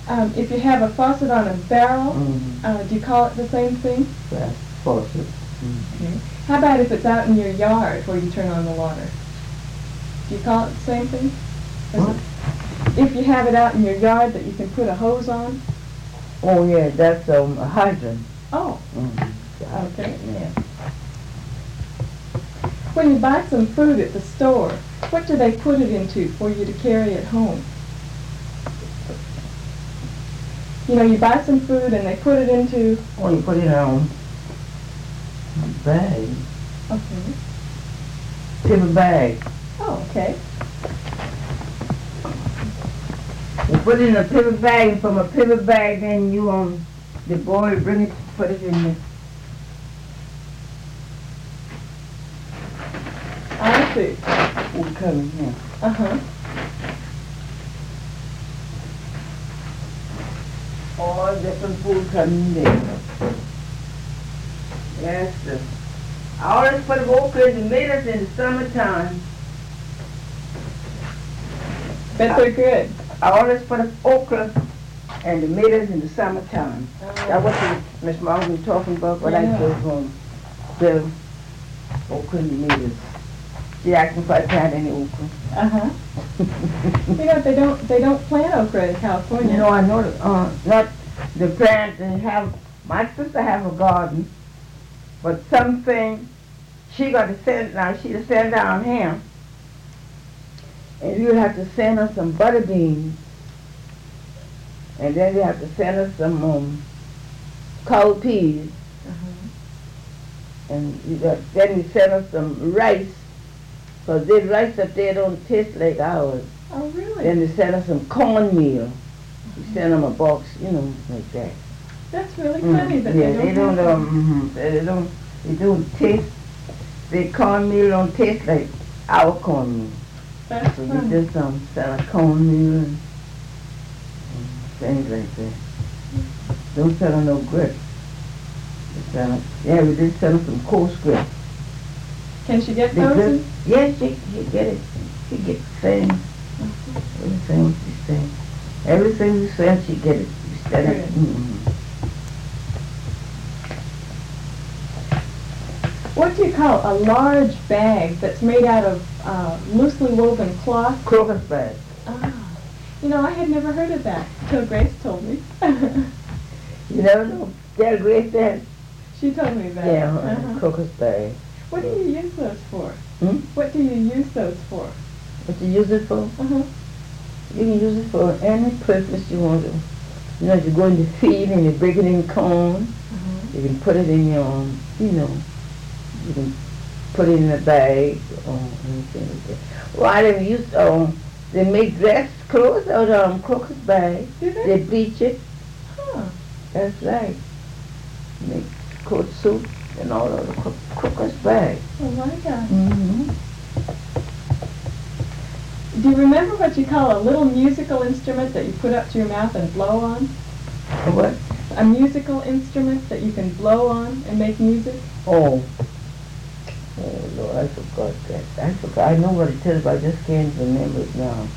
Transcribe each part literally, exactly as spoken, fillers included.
Um, if you have a faucet on a barrel, Mm-hmm. uh, do you call it the same thing? That's faucet. Mm-hmm. Okay. How about if it's out in your yard where you turn on the water? Do you call it the same thing? What? If you have it out in your yard that you can put a hose on? Oh yeah, that's um, a hydrant. Oh. Mm-hmm. Okay. Yeah. When you buy some food at the store, what do they put it into for you to carry it home? You know, you buy some food and they put it into... Oh, you put it on a bag. Okay. Paper bag. Oh, okay. You put it in a paper bag, and from a paper bag, then you um, the boy bring it, put it in the... I see. Food coming here. Uh-huh. All different food coming there. Yes, sir. I always put okra in the tomatoes in the summertime. Bet they're good. I always put okra and tomatoes in the summertime. Oh. That's what Miss Margaret was talking about, but Yeah. I was going to okra and tomatoes. She asked me if I plant any okra. Uh-huh. You know, they don't they don't plant okra in California. You know, I know the, uh, not the plant and have, my sister have a garden, but something she got to send, now she to send down here, and you'll have to send her some butter beans, and then you have to send her some um, cold peas, Uh-huh. and you got, then you send her some rice, because this rice up there don't taste like ours. Oh, really? Then they send us some cornmeal. You send them a box, you know, like that. That's really Mm, funny that yeah, they don't they don't, have um, they don't, they don't taste, the cornmeal don't taste like our cornmeal. That's So funny. we just um, sell a cornmeal and, and things like that. Don't sell them no grits. They sell 'em- Yeah, we did sell them some coarse grits. Can she get The those? grits, in- yeah, she, she get it. She get the same. Everything she said. Everything you said, she get it. You said it. Good. Mm-hmm. What do you call a large bag that's made out of uh, loosely woven cloth? Crocus bag. Ah, you know, I had never heard of that till Grace told me. You never know. Tell Grace that. She told me that. Yeah, Uh-huh. crocus bag. What do you use those for? Hmm? What do you use those for? What you use it for? Uh-huh. You can use it for any purpose you want to. You know, if you go in the field and you break it in corn, Uh-huh. you can put it in your, um, you know, you can put it in a bag or anything like that. Well, I didn't use, um, they make dress clothes out of um, crocus bag. Do they? They bleach it. Huh. That's right. Make coat suit and all of the cro- crocus bag. Oh, my God. Mm-hmm. Do you remember what you call a little musical instrument that you put up to your mouth and blow on? What? A musical instrument that you can blow on and make music? Oh. Oh, Lord, I forgot that. I forgot. I know what it is, but I just can't remember it now.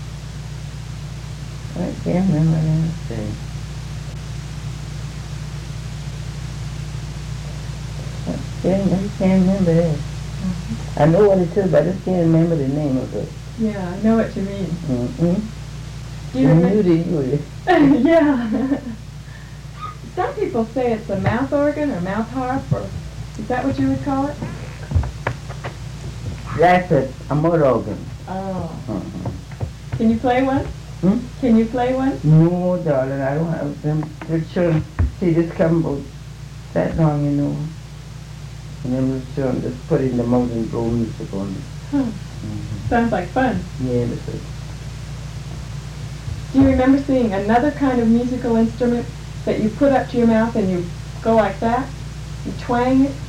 I can't remember anything. I can't, I can't remember that. I know what it is, but I just can't remember the name of it. Yeah, I know what you mean. Mm-hmm. Do you You remember? knew it, you Yeah. Some people say it's a mouth organ or mouth harp, or is that what you would call it? That's it, a mud organ. Oh. Mm-hmm. Can you play one? Hmm? Can you play one? No, darling, I don't have them. The children, see, this come about that long, you know. And then the children just put it in the mouth and blow music on it. Huh. Mm-hmm. Sounds like fun. Yeah, that's it. Do you remember seeing another kind of musical instrument that you put up to your mouth and you go like that? You twang it?